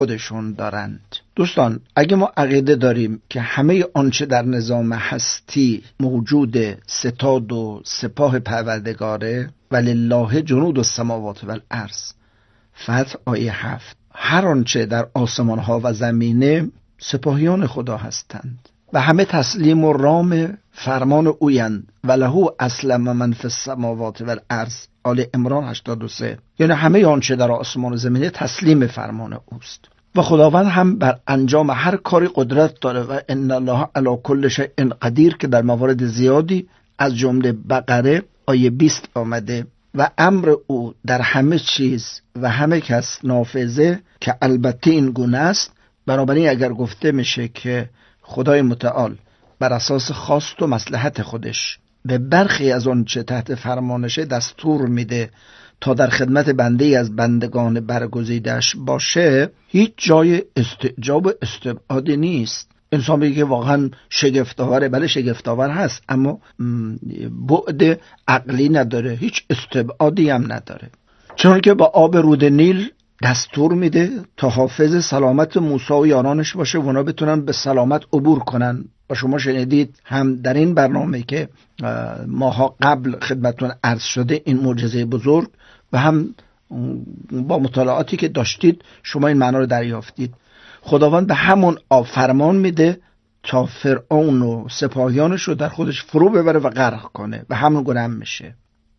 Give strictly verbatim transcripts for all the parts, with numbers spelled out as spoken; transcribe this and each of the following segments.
خودشون دارند. دوستان، اگه ما عقیده داریم که همه آنچه در نظام هستی موجود ستاد و سپاه پروردگاره، ولله جنود السماوات والارض، فتح آیه هفت، هر آنچه در آسمان ها و زمینه سپاهیان خدا هستند و همه تسلیم و رام فرمان اویند و له اسلم من فی السماوات والارض، آل عمران هشتاد و سه. یعنی همه آنچه در آسمان و زمینه تسلیم فرمان اوست و خداوند هم بر انجام هر کاری قدرت داره و ان الله علی کل شیء قدیر که در موارد زیادی از جمله بقره آیه بیست آمده و امر او در همه چیز و همه کس نافذه، که البته این گونه است. بنابراین اگر گفته میشه که خدای متعال بر اساس خواست و مصلحت خودش به برخی از اون چه تحت فرمانشه دستور میده تا در خدمت بنده از بندگان برگزیدش باشه، هیچ جای استعجاب و استبعادی نیست. انسان میگه که واقعا شگفت‌آوره، بله شگفت‌آور هست، اما بعد عقلی نداره، هیچ استبعادی هم نداره. چون که با آب رود نیل دستور میده تا حافظ سلامت موسی و یارانش باشه و اونا بتونن به سلامت عبور کنن. و شما شنیدید هم در این برنامه که ماها قبل خدمتتون عرض شده این معجزه بزرگ، و هم با مطالعاتی که داشتید شما این معنا رو دریافتید. خداوند به همون آب فرمان میده تا فرعون و سپاهیانش رو در خودش فرو ببره و غرق کنه و همون گونه هم میشه.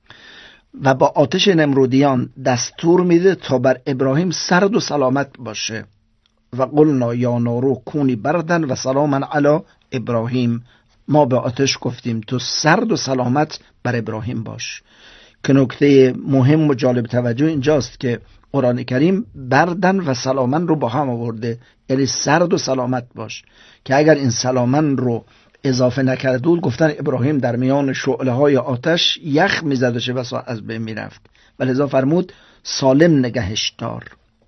و با آتش نمرودیان دستور میده تا بر ابراهیم سرد و سلامت باشه و قلنا یا نارو کونی بردن و سلاما علی ابراهیم. ما به آتش گفتیم تو سرد و سلامت بر ابراهیم باش. که نکته مهم و جالب توجه اینجاست که قرآن کریم بردن و سلامن رو با هم آورده، یعنی سرد و سلامت باش، که اگر این سلامن رو اضافه نکرده بود گفتن ابراهیم در میان شعله های آتش یخ میزد و چه بسا از بین میرفت، و لذا فرمود سالم نگهش دار.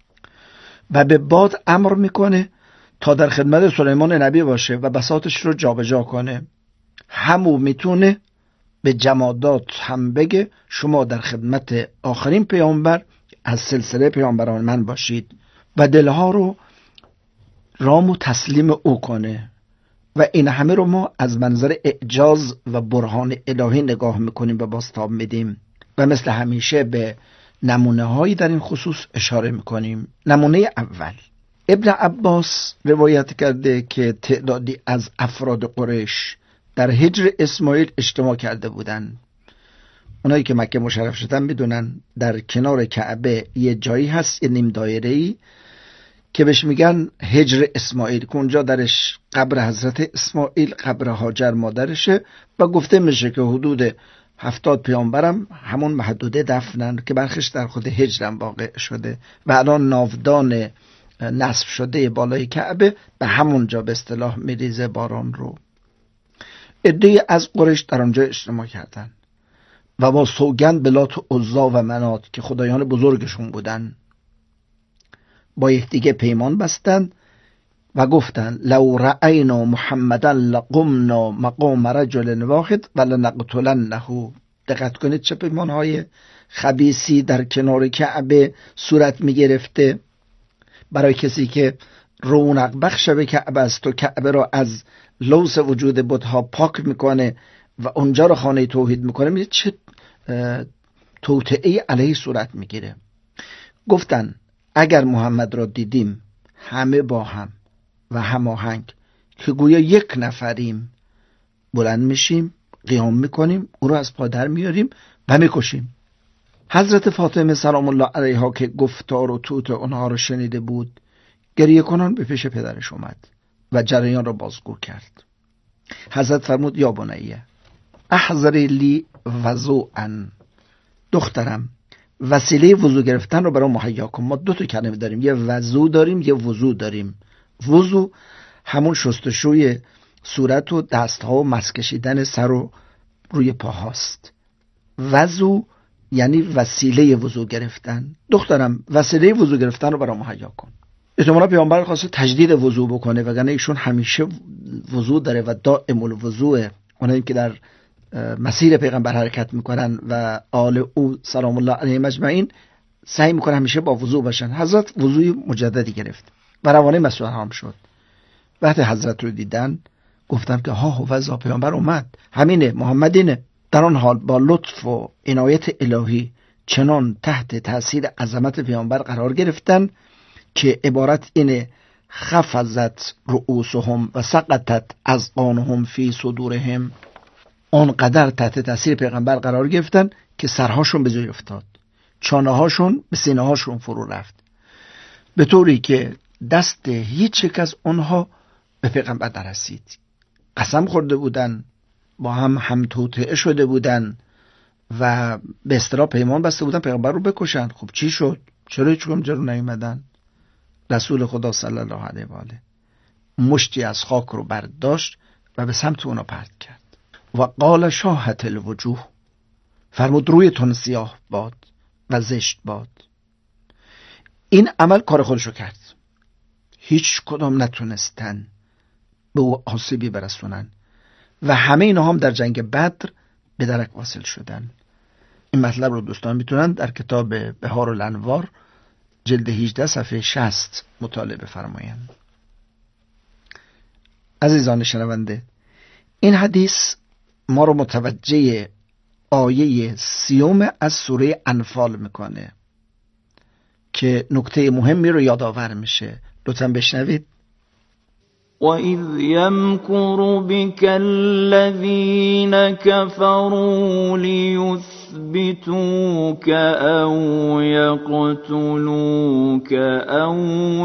و به باد امر میکنه تا در خدمت سلیمان نبی باشه و بساطش رو جابجا کنه. همو میتونه به جمادات هم بگه شما در خدمت آخرین پیامبر از سلسله پیامبران من باشید و دلها رو رام و تسلیم او کنه. و این همه رو ما از منظر اعجاز و برهان الهی نگاه میکنیم و بازتاب میدیم و مثل همیشه به نمونه هایی در این خصوص اشاره میکنیم. نمونه اول، ابن عباس روایت کرده که تعدادی از افراد قریش در هجر اسماعیل اجتماع کرده بودند. اونایی که مکه مشرف شدن میدونن در کنار کعبه یه جایی هست، یه نیم دایره‌ای که بهش میگن هجر اسماعیل، که اونجا درش قبر حضرت اسماعیل، قبر هاجر مادرشه، و گفته میشه که حدود هفتاد پیامبرم همون محدوده دفنن که برخش در خود هجرم واقع شده و الان ناودان نصب شده بالای کعبه به همونجا به اصطلاح میریزه باران رو. عده‌ای از قریش در آنجا اجتماع کردن و با سوگند به لات و عزا و منات که خدایان بزرگشون بودن با یکدیگه پیمان بستن و گفتن لو رأینا محمدا لقمنا مقام رجل واحد ولنقتلنه. دقت کنید چه پیمانهای خبیثی در کنار کعبه صورت می گرفته برای کسی که رونق بخش به کعبه است و کعبه را از لوث وجود بت‌ها پاک میکنه و اونجا رو خانه توحید میکنه. میگه چه توطئه علیه صورت میگیره. گفتن اگر محمد را دیدیم همه با هم و هماهنگ که گویا یک نفریم، بلند میشیم، قیام میکنیم، او را از پادر میاریم و میکشیم. حضرت فاطمه سلام الله علیها که گفتار و توت اونها رو شنیده بود، گریه کنان به پیش پدرش اومد و جریان را بازگو کرد. حضرت فرمود یا بنیه احضری لی وضوءا، دخترم وسیله وضو گرفتن رو برای مهیا کن. ما دو تا کلمه داریم، یه وضو داریم یه وضو داریم. وضو همون شستشوی صورت و دستها و مس کشیدن سر و روی پاهاست. وضو یعنی وسیله وضو گرفتن. دخترم وسیله وضو گرفتن رو برای مهیا کن. احتمالا پیامبر خواسته تجدید وضو بکنه وگرنه ایشون همیشه وضو داره و دائم الوضوء. اونایی که در مسیر پیغمبر حرکت میکنن و آل او سلام الله علیهم اجمعین سعی میکنن همیشه با وضو باشن. حضرت وضوی مجددی گرفت. و روانه مسئول حرام شد. وقتی حضرت رو دیدن گفتن که ها هوذا پیامبر اومد، همینه، محمد اینه. در آن حال با لطف و عنایت الهی چنان تحت تأثیر عظمت پیامبر قرار گرفتن که عبارت اینه: خفضت رؤوسهم و سقطت اذقانهم فی صدورهم. آنقدر تحت تأثیر پیغمبر قرار گرفتن که سرهاشون به جای افتاد، چانه هاشون به سینه هاشون فرو رفت، به طوری که دست هیچ یک از اونها به پیغمبر نرسید. قسم خورده بودن، با هم هم توطئه شده بودن و به اصطلاح پیمان بسته بودن پیغمبر رو بکشن. خب چی شد؟ چرا هیچ کدوم جلو نیومدن؟ رسول خدا صلی الله علیه و آله مشتی از خاک رو برداشت و به سمت اونا پرت کرد و قال شاهت الوجوه، فرمود رویتون سیاه باد و زشت باد. این عمل کار خودشو کرد، هیچ کدام نتونستن به او آسیبی برسونن و همه اینا هم در جنگ بدر به درک واصل شدن. این مطلب رو دوستان میتونن در کتاب بهار الانوار جلد هجده صفحه شصت مطالعه بفرمایند. عزیزان شنونده، این حدیث ما رو متوجه آیه سیوم از سوره انفال میکنه که نکته مهمی رو یادآور میشه. لطفاً بشنوید. وَإِذْ يَمْكُرُ بِكَ الَّذِينَ كَفَرُوا لِيُثْبِتُوكَ أَوْ يَقْتُلُوكَ أَوْ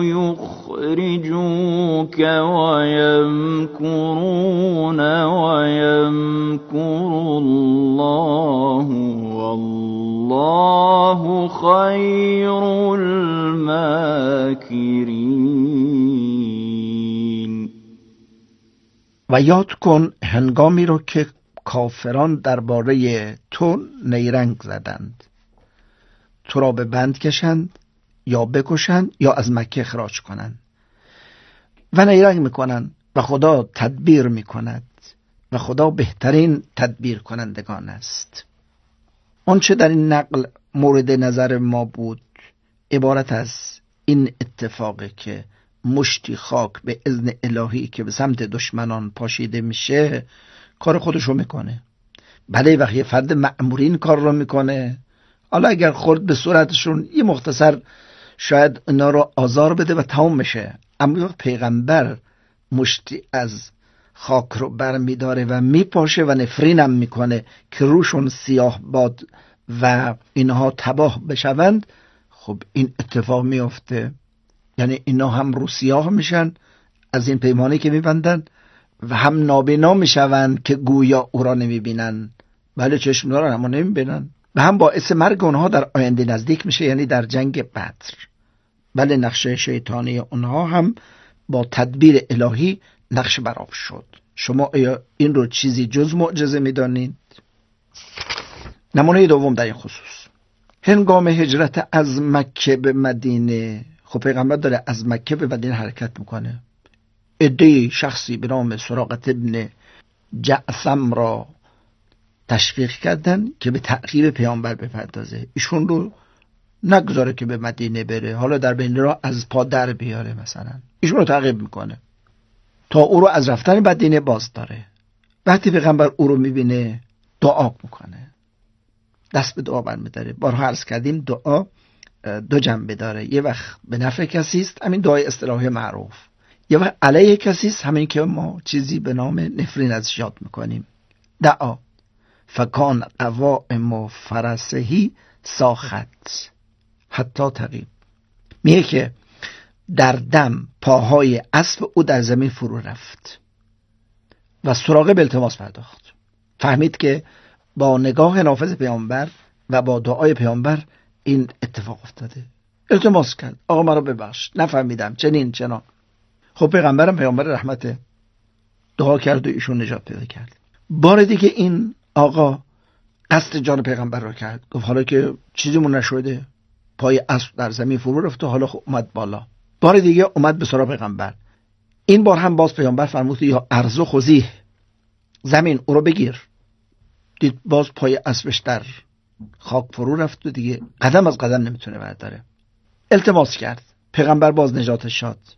يُخْرِجُوكَ وَيَمْكُرُونَ وَيَمْكُرُ اللَّهُ وَاللَّهُ خَيْرُ الْمَاكِرِينَ. و یاد کن هنگامی رو که کافران درباره تو نیرنگ زدند، تو را به بند کشند یا بکشند یا از مکه اخراج کنند. و نیرنگ میکنند و خدا تدبیر میکند و خدا بهترین تدبیر کنندگان است. آنچه در این نقل مورد نظر ما بود عبارت از این اتفاقه که مشتی خاک به اذن الهی که به سمت دشمنان پاشیده میشه کار خودشو میکنه. بله وقتی فرد مأمورین کار رو میکنه، حالا اگر خورد به صورتشون یه مختصر شاید اینا رو آزار بده و تمام میشه، اما وقت پیغمبر مشتی از خاک رو بر میداره و میپاشه و نفرینم میکنه که روشون سیاه باد و اینها تباه بشوند، خب این اتفاق میفته. یعنی اینا هم رو سیاه میشن از این پیمانی که میبندن و هم نابینا میشون که گویا او را نمیبینن، بله چشم دارن اما نمیبینن، و هم باعث مرگ اونها در آینده نزدیک میشه، یعنی در جنگ بدر. بله نقشه شیطانی اونها هم با تدبیر الهی نقش برآب شد. شما آیا این رو چیزی جز معجزه میدانید؟ نمونه دوم در این خصوص، هنگام هجرت از مکه به مدینه، خب پیغمبر داره از مکه به مدینه حرکت میکنه. عده شخصی به نام سراقة ابن جعثم را تشویق کردن که به تعقیب پیامبر بپردازه، ایشون رو نگذاره که به مدینه بره، حالا در بین راه از پا در بیاره، مثلا ایشون رو تعقیب میکنه تا او رو از رفتن مدینه باز داره. وقتی پیغمبر او رو میبینه دعا میکنه، دست به دعا برمیداره. بارها عرض کردیم دعا دو جنبه داره، یه وقت به نفع کسی است، همین دعای اصطلاحی معروف، یه وقت علیه کسی است، همین که ما چیزی به نام نفرین ازش یاد میکنیم. دعا فکان قوائم فرسهی ساخت حتی تغیب، میگه که در دم پاهای اسب او در زمین فرو رفت و سراغه به التماس پرداخت. فهمید که با نگاه نافذ پیامبر و با دعای پیامبر این اتفاق افتاده. التماس کرد آقا مرا ببخش، نفهمیدم چنین چنان. خب پیغمبرم پیامبر رحمته، دعا کرد و ایشون نجات پیدا کرد. بار دیگه این آقا قصد جان پیغمبر را کرد، گفت حالا که چیزیمون نشده، پای اسب در زمین فرو رفت و حالا خب اومد بالا. بار دیگه اومد به سراغ پیغمبر. این بار هم باز پیامبر فرمود یا ارز خذیه، زمین او رو بگیر. دید باز پای اسبش در خاک فرو رفت و دیگه قدم از قدم نمیتونه برداره. التماس کرد، پیغمبر باز نجاتش شد.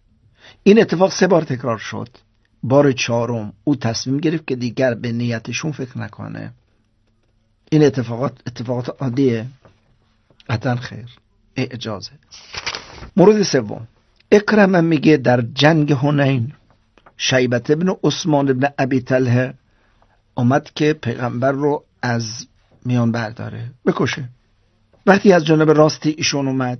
این اتفاق سه بار تکرار شد. بار چهارم او تصمیم گرفت که دیگر به نیتشون فکر نکنه. این اتفاقات اتفاقات عادیه؟ قطعا خیر، اعجازه. مورد سوم، اکرمه میگه در جنگ حنین شیبت ابن عثمان ابن ابی طلحه آمد که پیغمبر رو از میان برداره، بکشه. وقتی از جانب راستی ایشون اومد،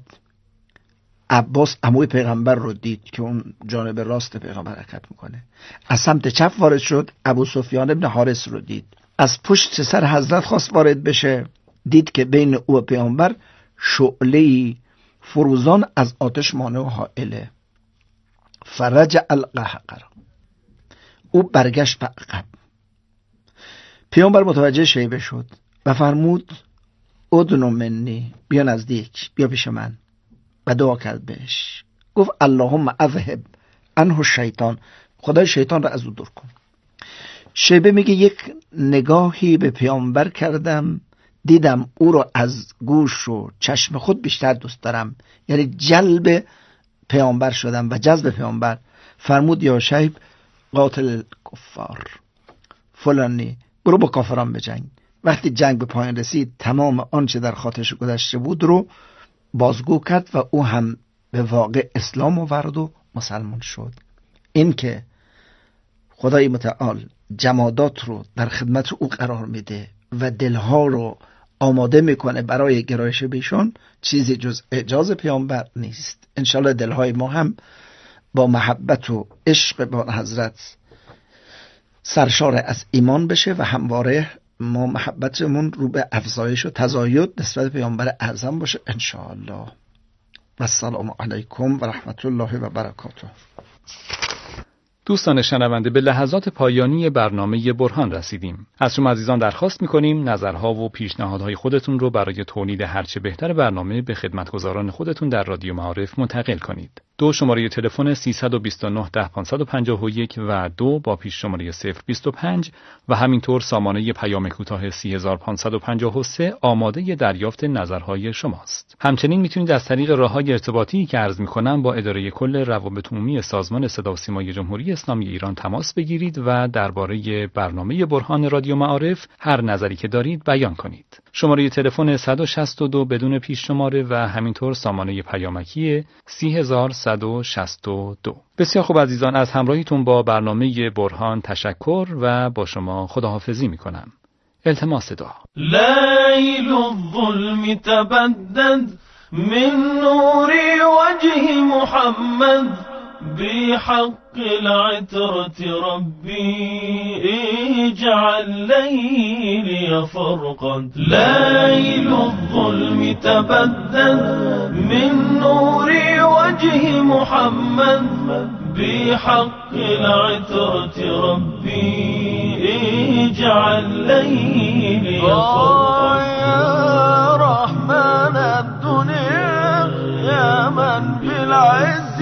عباس عموی پیغمبر رو دید که اون جانب راست پیغمبر حرکت میکنه. از سمت چپ وارد شد، ابو سفیان ابن حارث رو دید. از پشت سر حضرت خواست وارد بشه، دید که بین او و پیغمبر شعله‌ای فروزان از آتش مانع و حائله. فرج القهقرا، او برگشت به عقب. پیامبر متوجه شیبه شد و فرمود ادنو منی، بیا نزدیک، بیا پیش من. و دعا کرد بهش، گفت اللهم اذهب عنه الشیطان، خدای شیطان را از او دور کن. شیبه میگه یک نگاهی به پیامبر کردم، دیدم او را از گوش و چشم خود بیشتر دوست دارم، یعنی جلب پیامبر شدم و جذب پیامبر. فرمود یا شیب قاتل کفار فلانی، برو با کافران بجنگ. وقتی جنگ به پایان رسید، تمام آنچه در خاطرش گذشته بود رو بازگو کرد و او هم به واقع اسلام آورد و مسلمان شد. این که خدای متعال جمادات رو در خدمت او قرار میده و دلها رو آماده میکنه برای گرایش بهشون، چیزی جز اعجاز پیامبر نیست. انشالله دلهای ما هم با محبت و عشق به حضرت سرشار از ایمان بشه و همواره ما محبتمون رو به افزایش و تزاید نسبت پیامبر اعظم باشه انشاءالله. و السلام علیکم و رحمت الله و برکاته. دوستان شنونده، به لحظات پایانی برنامه برهان رسیدیم. از شما عزیزان درخواست می‌کنیم نظرها و پیشنهادهای خودتون رو برای تولید هرچه بهتر برنامه به خدمتگزاران خودتون در رادیو معارف منتقل کنید. دو شماره تلفن سیصد و بیست و نه ده پانصد و پنجاه و یک و دو با پیش شماره صفر بیست و پنج و همینطور سامانه پیام کوتاه سی هزار و پانصد و پنجاه و سه آماده دریافت نظرهای شماست. همچنین میتونید از طریق راههای ارتباطی که عرض می‌کنم با اداره کل روابط عمومی سازمان صدا و سیمای جمهوری اسلامی ایران تماس بگیرید و درباره برنامه برهان رادیو معارف هر نظری که دارید بیان کنید. شماره تلفن صد و شصت و دو بدون پیش شماره و همینطور سامانه پیامکی سی هزار و صد و شصت و دو. بسیار خوب عزیزان، از همراهیتون با برنامه برهان تشکر و با شما خداحافظی میکنم. التماس دعا. لیل الظلم تبدد من نور وجه محمد بحق العترة ربي اجعل ليلي فرقد. ليل الظلم تبدد من نور وجه محمد بحق العترة ربي اجعل ليلي فرقد. يا رحمن الدنيا يا من بالعز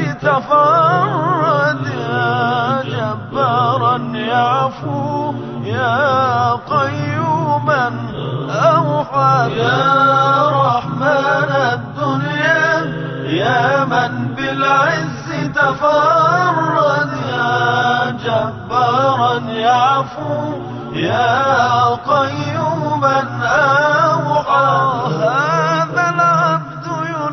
تفرد، يا جبارا يعفو يا قيوما أوحد. يا رحمن الدنيا يا من بالعز تفرد، يا جبارا يعفو يا قيوما أوحد. هذا العبد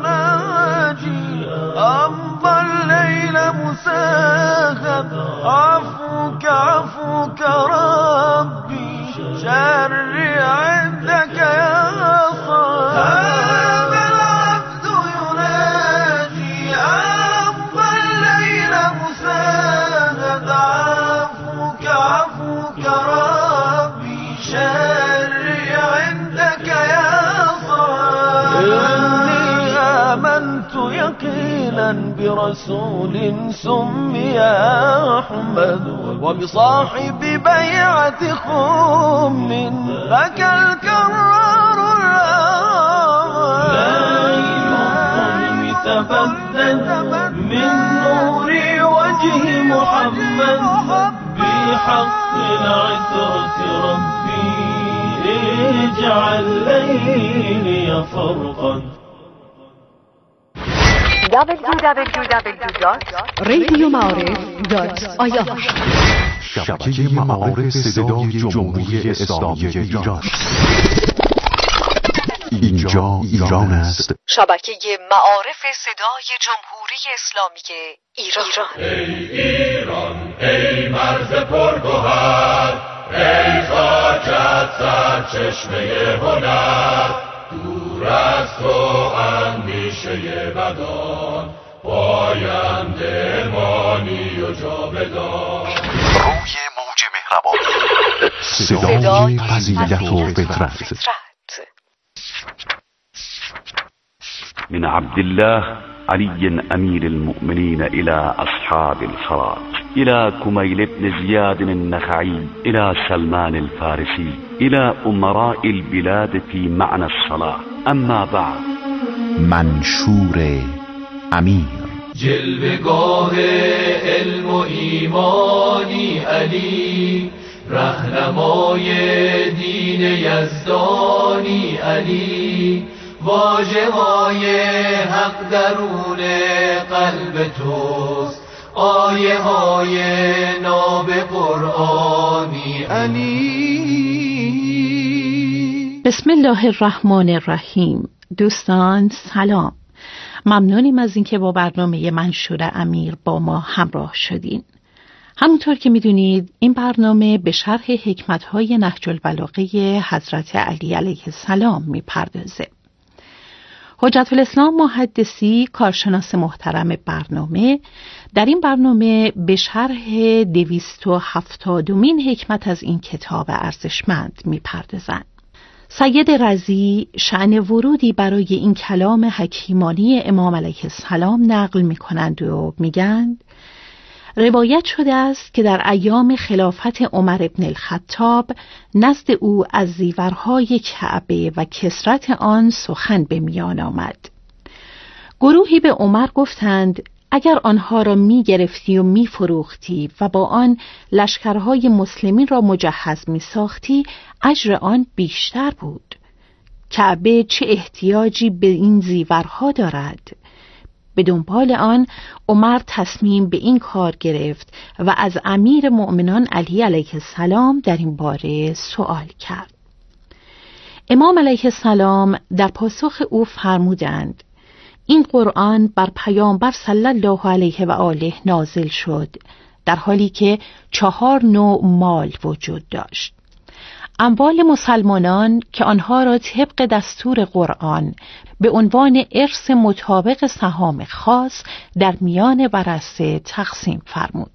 يناجي أمضى الليل مساهد، عفوك عفوك ربي شري عندك يا صاحب. هذا العبد يناجي أمضى الليل مساهد، عفوك عفوك ربي شري عندك يا صاحب. إني آمنت يقينا برسول سمي أحمد، وبصاحب بيعة خم لك الكرار الأول. ليل الظلم تبدد من نور وجه محمد بحق العترة ربي اجعل ليلي فرقد. دبلیو دبلیو دبلیو دات رادیو معارف دات آی آر. شبکه معارف صدای جمهوری اسلامی ایران. اینجا ایران است. شبکه معارف صدای جمهوری اسلامی ایران. ای ایران، ای مرز پرگوهر، ای خاکت سرچشمه هنر، دور از تو اندیشه بدان، پاینده مانی و جاودان. روی موج مهربان، صدای فضیلت و فطرت. من عبد الله علي أمير المؤمنين إلى أصحاب الفرات، إلى كميل بن زياد النخعي، إلى سلمان الفارسي، إلى أمراء البلاد في معنى الصلاة. أما بعد. منشور امیر. جلوه‌گاه علم و ایمانی علی، رهنمای دین یزدانی علی، واژه های حق درون قلب توست، آیه های ناب قرآنی علی. بسم الله الرحمن الرحیم. دوستان سلام، ممنونیم از اینکه با برنامه منشور امیر با ما همراه شدین. همونطور که میدونید این برنامه به شرح حکمت‌های نهج البلاغه حضرت علی علیه السلام میپردازه. حجت الاسلام محدثی، کارشناس محترم برنامه، در این برنامه به شرح دویست و هفتادمین حکمت از این کتاب ارزشمند میپردازند. سید رضی شأن ورودی برای این کلام حکیمانی امام علیه السلام نقل میکنند و میگند روایت شده است که در ایام خلافت عمر ابن الخطاب نزد او از زیورهای کعبه و کثرت آن سخن به میان آمد. گروهی به عمر گفتند اگر آنها را می گرفتی و می فروختی و با آن لشکرهای مسلمین را مجهز می ساختی، اجر آن بیشتر بود. کعبه چه احتیاجی به این زیورها دارد؟ به دنبال آن عمر تصمیم به این کار گرفت و از امیر مؤمنان علی علیه السلام در این باره سوال کرد. امام علیه السلام در پاسخ او فرمودند این قرآن بر پیامبر صلی الله علیه و آله نازل شد در حالی که چهار نوع مال وجود داشت. اموال مسلمانان که آنها را طبق دستور قرآن به عنوان ارث مطابق سهام خاص در میان ورثه تقسیم فرمود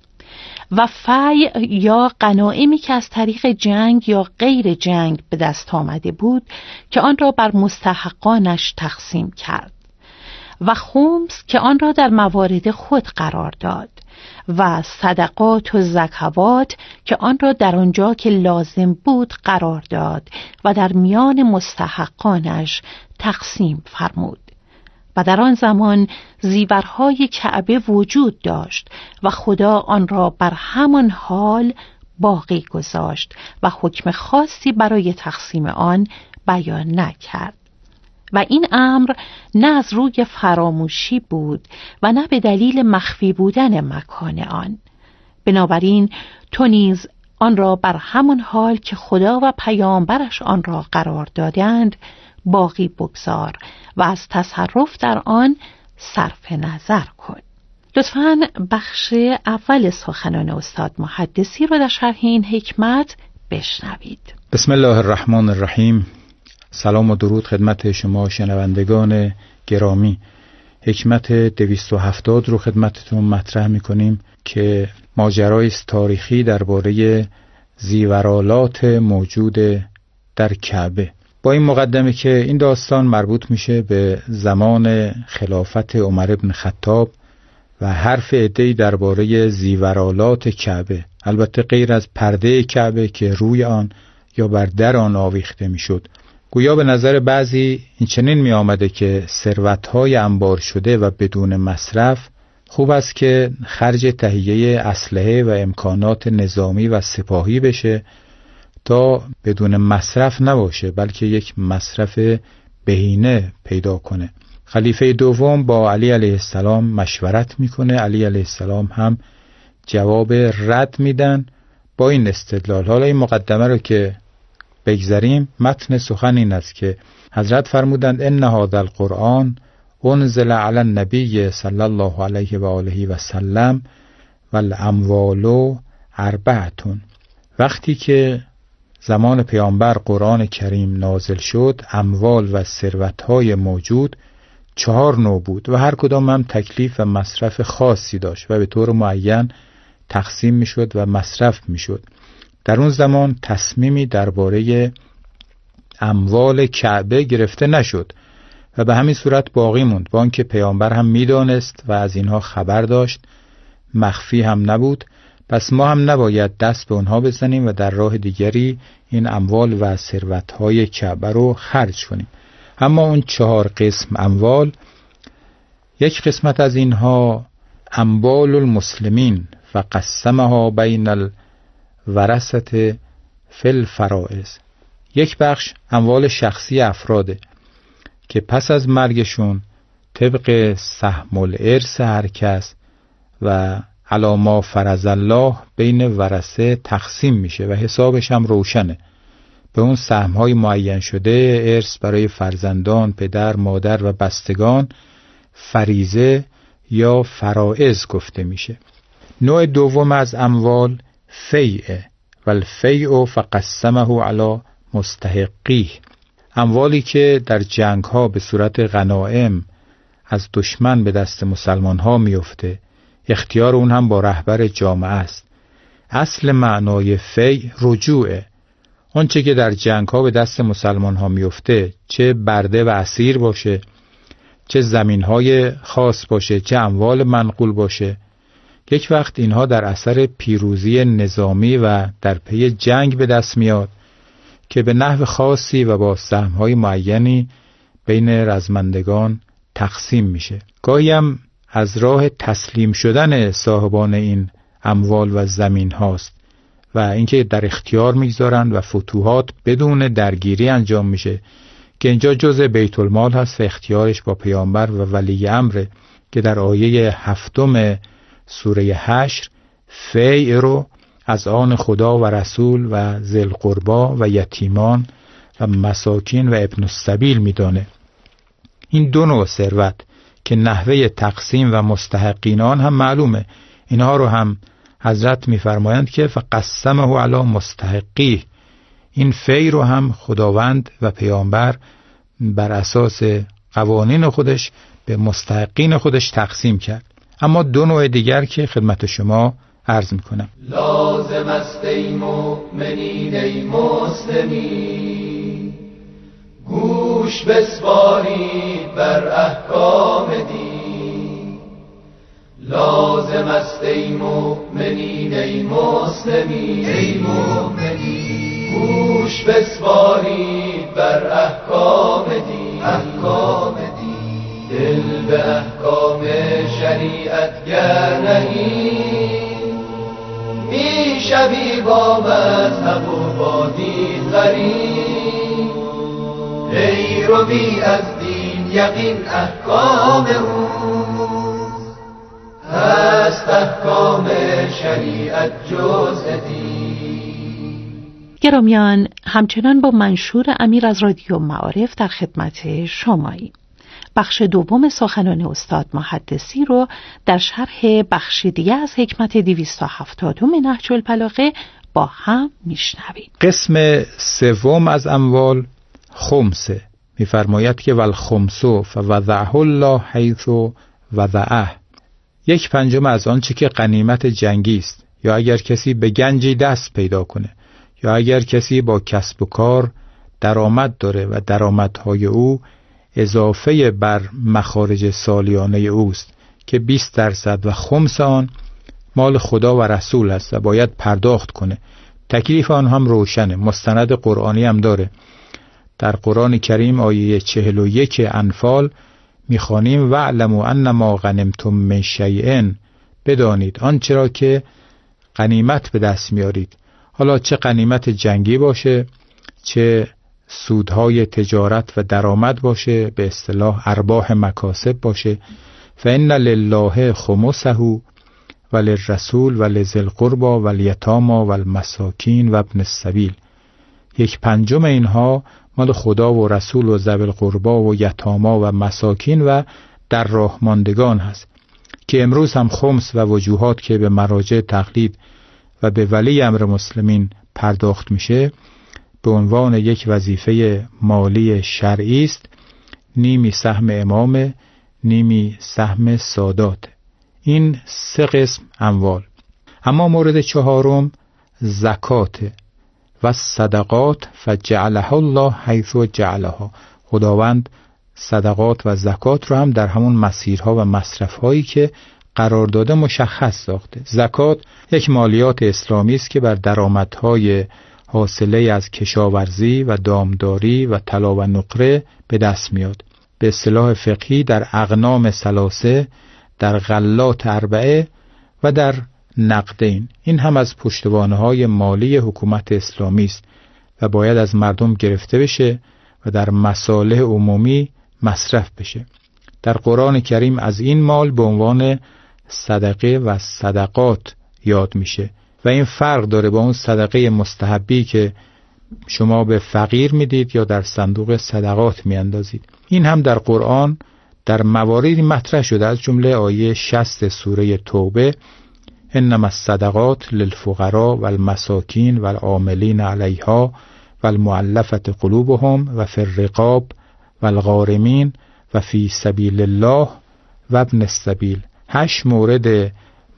و فی یا غنایمی که از طریق جنگ یا غیر جنگ به دست آمده بود که آن را بر مستحقانش تقسیم کرد و خمس که آن را در موارد خود قرار داد و صدقات و زکوات که آن را در آنجا که لازم بود قرار داد و در میان مستحقانش تقسیم فرمود. و در آن زمان زیورهای کعبه وجود داشت و خدا آن را بر همان حال باقی گذاشت و حکم خاصی برای تقسیم آن بیان نکرد. و این امر نه از روی فراموشی بود و نه به دلیل مخفی بودن مکان آن. بنابراین تو نیز آن را بر همان حال که خدا و پیامبرش آن را قرار دادند باقی بگذار و از تصرف در آن صرف نظر کن. لطفاً بخش اول سخنان استاد محدثی را در شرح این حکمت بشنوید. بسم الله الرحمن الرحیم. سلام و درود خدمت شما شنوندگان گرامی. حکمت دویست و هفتاد رو خدمتتون مطرح میکنیم که ماجرای تاریخی درباره زیورالات موجود در کعبه. با این مقدمه که این داستان مربوط میشه به زمان خلافت عمر ابن خطاب و حرف عده‌ای درباره زیورالات کعبه، البته غیر از پرده کعبه که روی آن یا بر در آن آویخته میشد. گویا به نظر بعضی این چنین می آمده که ثروت‌های انبار شده و بدون مصرف خوب است که خرج تهیه اسلحه و امکانات نظامی و سپاهی بشه تا بدون مصرف نباشه، بلکه یک مصرف بهینه پیدا کنه. خلیفه دوم با علی علیه السلام مشورت میکنه. علی علیه السلام هم جواب رد میدن با این استدلال. حالا این مقدمه رو که بگذاریم، متن سخن این است که حضرت فرمودند ان هذا القرآن انزل علی النبی صلی الله علیه و آله و سلم والاموال اربعتون. وقتی که زمان پیامبر قرآن کریم نازل شد، اموال و ثروت‌های موجود چهار نوع بود و هر کدام هم تکلیف و مصرف خاصی داشت و به طور معین تقسیم میشد و مصرف میشد. در اون زمان تصمیمی درباره اموال کعبه گرفته نشد و به همین صورت باقی موند، با آنکه پیامبر هم میدانست و از اینها خبر داشت، مخفی هم نبود. پس ما هم نباید دست به اونها بزنیم و در راه دیگری این اموال و ثروت‌های کعبه رو خرج کنیم. اما اون چهار قسم اموال، یک قسمت از اینها اموال المسلمین و قسمها بین الورثه فی الفرائض، یک بخش اموال شخصی افراده که پس از مرگشون طبق سهم الارث هر کس و علی ما فرض الله بین ورثه تقسیم میشه و حسابش هم روشنه. به اون سهم‌های معین شده ارث برای فرزندان، پدر، مادر و بستگان فریضه یا فرائض گفته میشه. نوع دوم از اموال فیعه و الفیع فقسمه علی مستحقیه، اموالی که در جنگ ها به صورت غنایم از دشمن به دست مسلمان ها میفته، اختیار اون هم با رهبر جامعه است. اصل معنای فیع رجوعه، آنچه که در جنگ ها به دست مسلمان ها میفته، چه برده و اسیر باشه، چه زمین های خاص باشه، چه اموال منقول باشه، یک وقت اینها در اثر پیروزی نظامی و در پی جنگ به دست میاد که به نحو خاصی و با سهم‌های معینی بین رزمندگان تقسیم میشه. گاهی هم از راه تسلیم شدن صاحبان این اموال و زمین هاست و اینکه در اختیار میگذارند و فتوحات بدون درگیری انجام میشه که اینجا جزء بیت المال هست و اختیارش با پیامبر و ولی امره که در آیه هفتم سوره حشر فیع رو از آن خدا و رسول و ذی القربا و یتیمان و مساکین و ابن السبیل میدانه. این دو نوع ثروت که نحوه تقسیم و مستحقین آن هم معلومه، اینها رو هم حضرت میفرمایند که فقسمه علی مستحقیه، این فیع رو هم خداوند و پیامبر بر اساس قوانین خودش به مستحقین خودش تقسیم کرد. اما دو نوع دیگر که خدمت شما عرض میکنم. لازم است ای مؤمنین ای مسلمین، گوش بسپارید بر احکام دین. لازم است ای مؤمنین ای مسلمین ای مؤمنین، گوش بسپارید بر احکام دین. احکام دین دل به احکام شریعت گر نهید، می شوی با مذهب و با دین غریب. ای رو بی از دین یقین احکام اوست، هست احکام شریعت جزء دین. گرامیان، همچنان با منشور امیر از رادیو معارف در خدمت شماییم. بخش دوم سخنان استاد محدثی رو در شرح بخش دیگه از حکمت دویست و هفتادم نهج البلاغه با هم میشنویم. قسم سوم از اموال خمسه، میفرماید که والخمسو فوضعه الله حیث وضعه، یک پنجم از آنچه که غنیمت جنگی است، یا اگر کسی به گنجی دست پیدا کنه، یا اگر کسی با کسب و کار درآمد داره و درآمدهای او اضافه بر مخارج سالیانه اوست که بیست درصد و خمس آن مال خدا و رسول است و باید پرداخت کنه. تکلیف آن هم روشنه، مستند قرآنی هم داره. در قرآن کریم آیه چهل و یک انفال میخوانیم وَاعْلَمُوا أَنَّمَا غَنِمْتُم مِّن شَیْءٍ، بدانید آنچه را که غنیمت به دست میارید، حالا چه غنیمت جنگی باشه، چه سودهای تجارت و درآمد باشه، به اصطلاح ارباح مکاسب باشه. فإن لله خمسه وللرسول ولذی القربى والیتامی والمساکین و ابن السبیل. یک پنجم اینها مال خدا و رسول و ذوی القربى و یتاما و مساکین و در راه ماندگان هست که امروز هم خمس و وجوهات که به مراجع تقلید و به ولی امر مسلمین پرداخت میشه به عنوان یک وظیفه مالی شرعی است. نیمی سهم امام، نیمی سهم سادات. این سه قسم اموال. اما مورد چهارم زکات و صدقات فجعلها الله حیث جعلها. خداوند صدقات و زکات رو هم در همون مسیرها و مصرفهایی که قرار داده مشخص ساخته. زکات یک مالیات اسلامی است که بر درآمدهای حاصله از کشاورزی و دامداری و طلا و نقره به دست میاد. به اصطلاح فقهی در اغنام ثلاثه، در غلات اربعه و در نقدین. این هم از پشتوانه‌های مالی حکومت اسلامی است و باید از مردم گرفته بشه و در مصالح عمومی مصرف بشه. در قرآن کریم از این مال به عنوان صدقه و صدقات یاد میشه و این فرق داره با اون صدقه مستحبی که شما به فقیر میدید یا در صندوق صدقات میاندازید. این هم در قرآن در مواردی مطرح شده، از جمله آیه شصت سوره توبه: انما الصدقات للفقراء والمساکین والعاملین علیها والمؤلفة قلوبهم و فی الرقاب والغارمین و فی سبیل الله و ابن السبیل. هشت مورد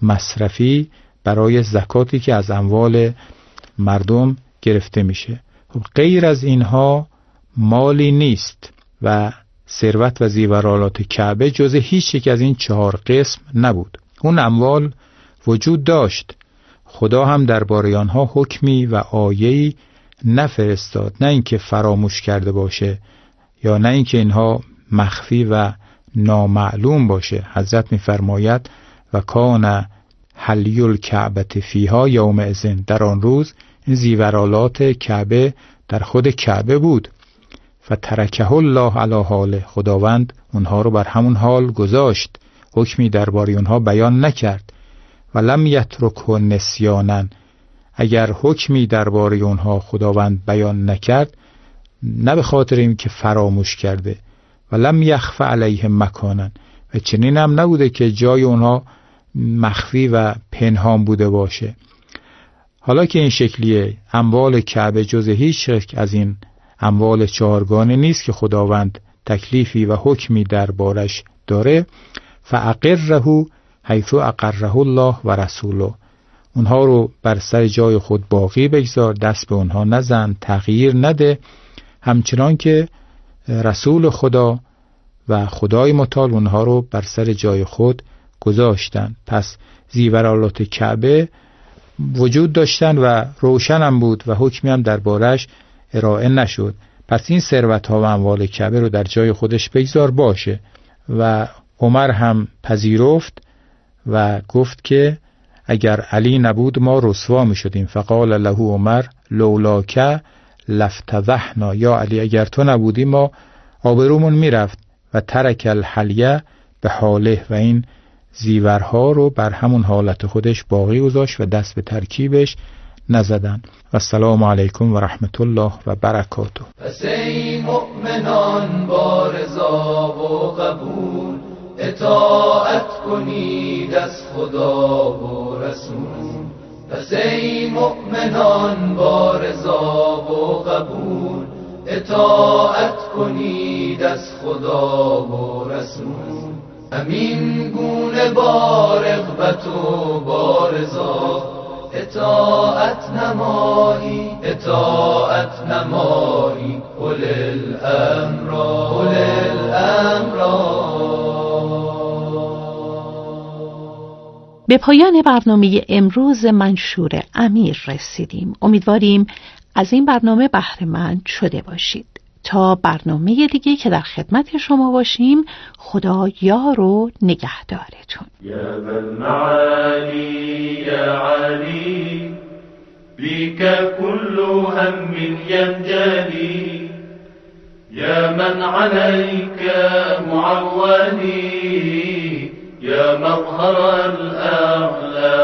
مصرفی برای زکاتی که از اموال مردم گرفته میشه. خب غیر از اینها مالی نیست و ثروت و زیورالات کعبه جز هیچ یک از این چهار قسم نبود. اون اموال وجود داشت، خدا هم درباره آنها حکمی و آیه‌ای نفرستاد، نه اینکه فراموش کرده باشه یا نه اینکه اینها مخفی و نامعلوم باشه. حضرت می‌فرماید و کان حلی الکعبه فیها یومئذ، در آن روز این زیورالات کعبه در خود کعبه بود. فترکه الله علی حاله، خداوند اونها رو بر همون حال گذاشت، حکمی درباره اونها بیان نکرد. و لم یترکه نسیانا، اگر حکمی درباره اونها خداوند بیان نکرد نه به خاطر این که فراموش کرده. و لم یخفى علیه مکانا، و چنین هم نبوده که جای اونها مخفی و پنهان بوده باشه. حالا که این شکلیه، اموال کعبه جز هیچ یک از این اموال چهارگانه نیست که خداوند تکلیفی و حکمی دربارش داره. فاقره حیث اقره الله و رسوله، اونها رو بر سر جای خود باقی بگذار، دست به اونها نزن، تغییر نده، همچنان که رسول خدا و خدای متعال اونها رو بر سر جای خود گذاشتن. پس زیورالات کعبه وجود داشتن و روشن هم بود و حکمی هم دربارش ارائه نشد. پس این ثروت ها و اموال کعبه رو در جای خودش بگذار باشه. و عمر هم پذیرفت و گفت که اگر علی نبود ما رسوا می شدیم. فقال له عمر لولاک لفتضحنا، یا علی اگر تو نبودی ما آبرومون می رفت. و ترک الحلیه به حاله، و این زیورها رو بر همون حالت خودش باقی گذاشت و دست به ترکیبش نزدن. و السلام علیکم و رحمت الله و برکاته. پس ای مؤمنان با رضا و قبول اطاعت کنید از خدا و رسول. پس ای مؤمنان با رضا و قبول اطاعت کنید از خدا و رسول. همین گونه با رغبت و با رضا اطاعت نمایی اطاعت نمایی اول الامر اول الامر. به پایان برنامه امروز منشور امیر رسیدیم. امیدواریم از این برنامه بهره مند شده باشید. تا برنامه دیگه که در خدمت شما باشیم، خدا یار و نگهدارتون. یا بالمعالی یا علی بیک کل هم ینجلی من عليك معولي يا مظهر الأعلى